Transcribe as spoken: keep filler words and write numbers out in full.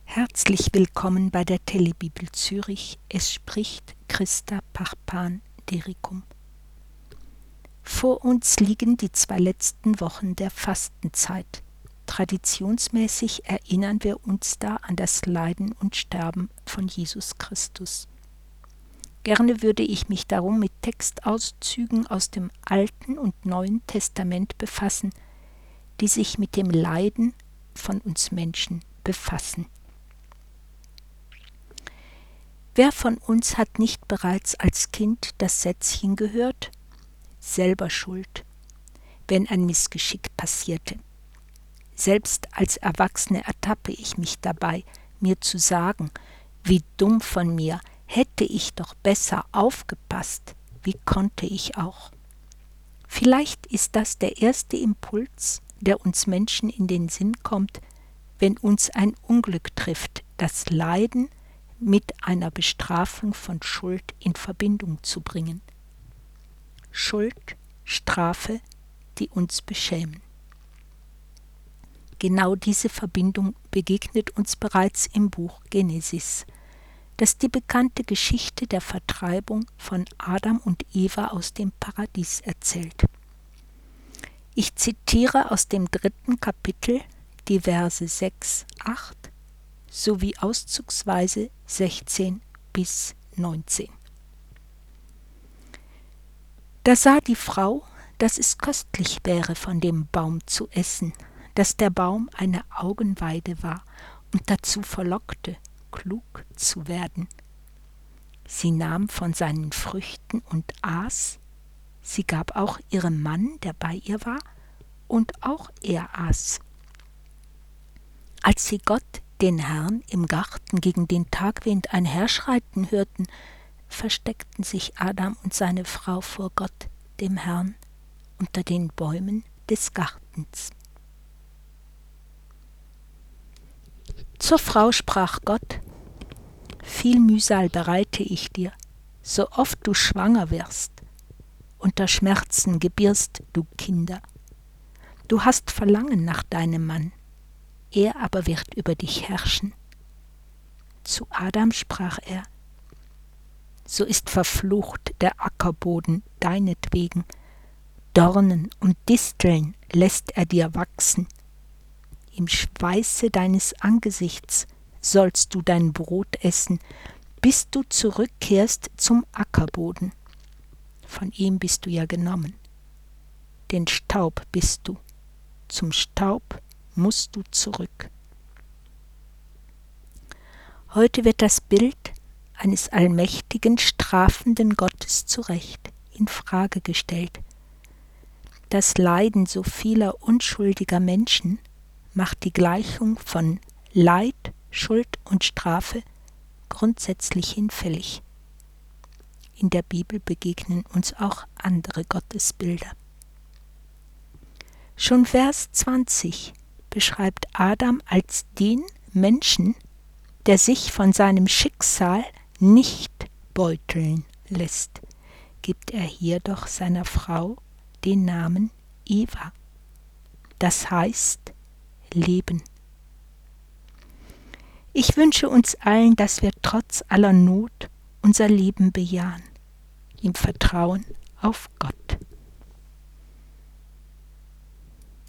Herzlich willkommen bei der Telebibel Zürich. Es spricht Christa Parpan-Dericum. Vor uns liegen die zwei letzten Wochen der Fastenzeit. Traditionsmäßig erinnern wir uns da an das Leiden und Sterben von Jesus Christus. Gerne würde ich mich darum mit Textauszügen aus dem Alten und Neuen Testament befassen, die sich mit dem Leiden von uns Menschen befassen. Wer von uns hat nicht bereits als Kind das Sätzchen gehört? Selber schuld, wenn ein Missgeschick passierte. Selbst als Erwachsene ertappe ich mich dabei, mir zu sagen, wie dumm von mir, hätte ich doch besser aufgepasst, wie konnte ich auch. Vielleicht ist das der erste Impuls, der uns Menschen in den Sinn kommt, wenn uns ein Unglück trifft, das Leiden mit einer Bestrafung von Schuld in Verbindung zu bringen. Schuld, Strafe, die uns beschämen. Genau diese Verbindung begegnet uns bereits im Buch Genesis, das die bekannte Geschichte der Vertreibung von Adam und Eva aus dem Paradies erzählt. Ich zitiere aus dem dritten Kapitel die Verse sechs, acht sowie auszugsweise sechzehn bis neunzehn. Da sah die Frau, dass es köstlich wäre, von dem Baum zu essen, dass der Baum eine Augenweide war und dazu verlockte, klug zu werden. Sie nahm von seinen Früchten und aß, sie gab auch ihrem Mann, der bei ihr war, und auch er aß. Als sie Gott, den Herrn, im Garten gegen den Tagwind einherschreiten hörten, versteckten sich Adam und seine Frau vor Gott, dem Herrn, unter den Bäumen des Gartens. Zur Frau sprach Gott: Viel Mühsal bereite ich dir, so oft du schwanger wirst. Unter Schmerzen gebierst du Kinder. Du hast Verlangen nach deinem Mann, er aber wird über dich herrschen. Zu Adam sprach er: So ist verflucht der Ackerboden deinetwegen, Dornen und Disteln lässt er dir wachsen. Im Schweiße deines Angesichts sollst du dein Brot essen, bis du zurückkehrst zum Ackerboden. Von ihm bist du ja genommen. Denn Staub bist du, zum Staub musst du zurück. Heute wird das Bild eines allmächtigen, strafenden Gottes zu Recht in Frage gestellt. Das Leiden so vieler unschuldiger Menschen macht die Gleichung von Leid, Schuld und Strafe grundsätzlich hinfällig. In der Bibel begegnen uns auch andere Gottesbilder. Schon Vers zwanzig beschreibt Adam als den Menschen, der sich von seinem Schicksal nicht beuteln lässt, gibt er hier doch seiner Frau den Namen Eva. Das heißt Leben. Ich wünsche uns allen, dass wir trotz aller Not unser Leben bejahen, im Vertrauen auf Gott.